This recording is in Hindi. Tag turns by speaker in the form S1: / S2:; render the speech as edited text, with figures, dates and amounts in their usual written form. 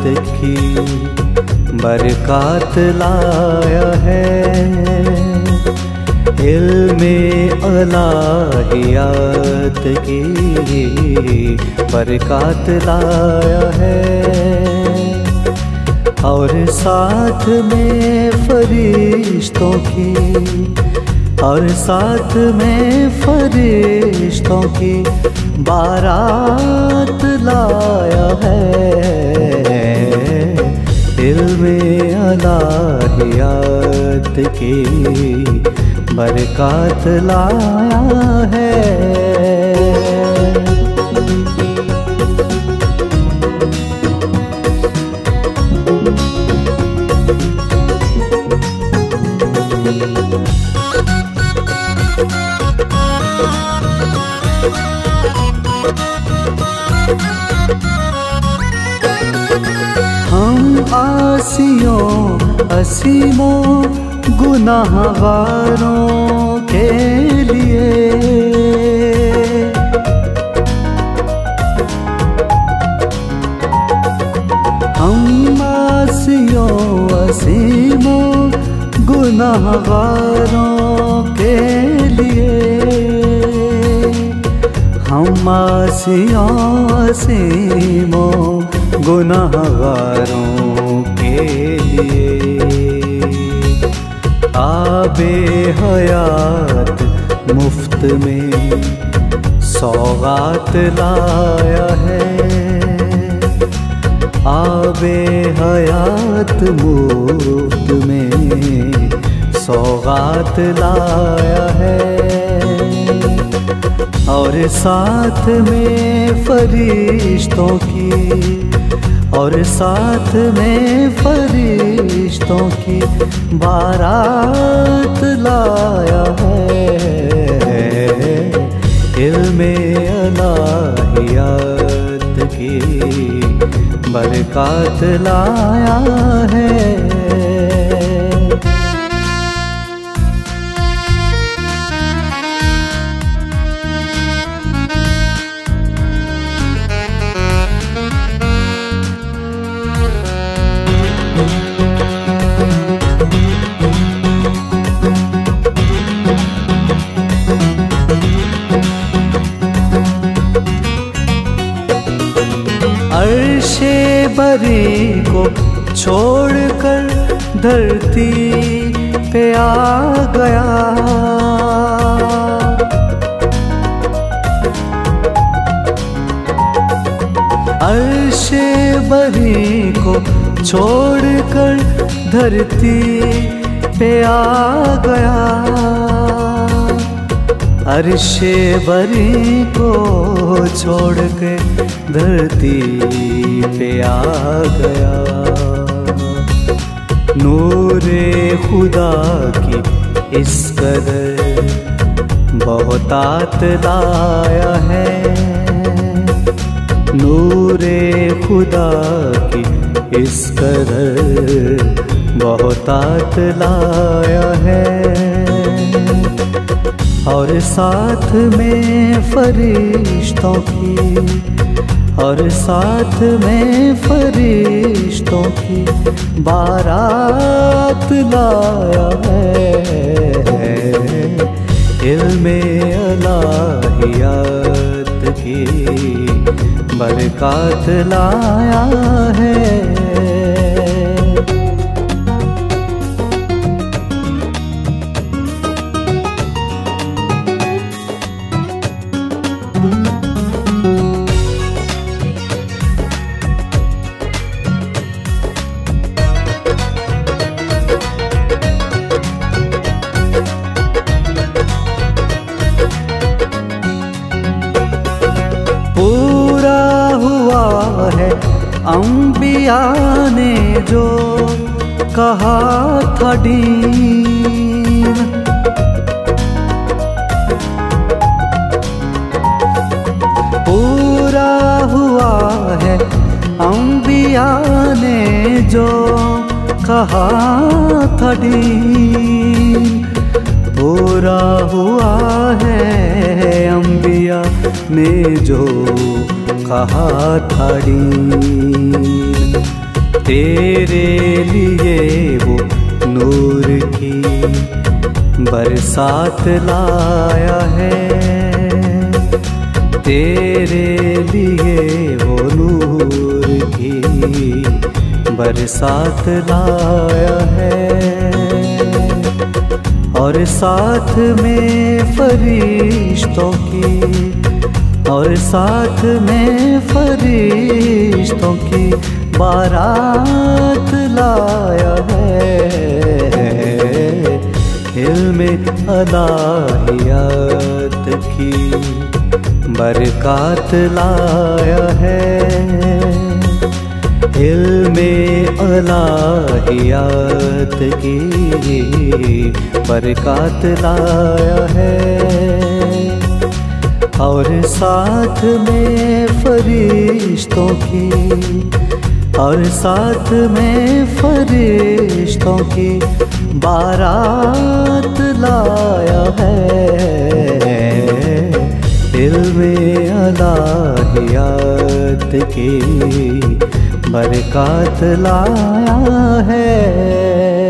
S1: की बरकत लाया है, इल्मे इलाहियात की बरकत लाया है। और साथ में फरिश्तों की, और साथ में फरिश्तों की बारात लाया है, इल्मे इलाहियात की बरकत लाया है। हम आसियों असीमों गुनाहगारों के लिए हम आसियों असीमों गुनाहगारों के लिए, हम आसियों असीमों गुनाहगारों के लिए आबे हयात मुफ्त में सौगात लाया है, आबे हयात मुफ्त में सौगात लाया है। और साथ में फरिश्तों की, और साथ में फरिश्तों की बारात लाया है, इल्मे इलाहियात की बरकत लाया है। अर्शे बरी को छोड़कर धरती पे आ गया, अर्शे बरी को छोड़कर धरती पे आ गया, अर्शे बरी को छोड़ के धरती पे आ गया। नूरे खुदा की इस कदर बहुतात लाया है, नूरे खुदा की इस कदर बहुतात लाया है। और साथ में फरिश्तों की, और साथ में फरिश्तों की बारात लाया है, इल्मे इलाहियात की बरकत लाया है। पूरा हुआ है अंबिया ने जो कहा था दीन, पूरा हुआ है अंबिया ने जो कहा था दीन, पूरा हुआ है अंबिया ने जो कहा था दीन। तेरे लिए वो नूर की बरसात लाया है, तेरे लिए वो नूर की बरसात लाया है। और साथ में फरिश्तों की, और साथ में फरिश्तों की बारात लाया है। इल्मे अलाहियत की बरक़ात लाया है, इल्मे अलाहियत की बरक़ात लाया है। और साथ में फरिश्तों की, और साथ में फरिश्तों की बारात लाया है। इल्मे अलाहियत की बरक़ात लाया है।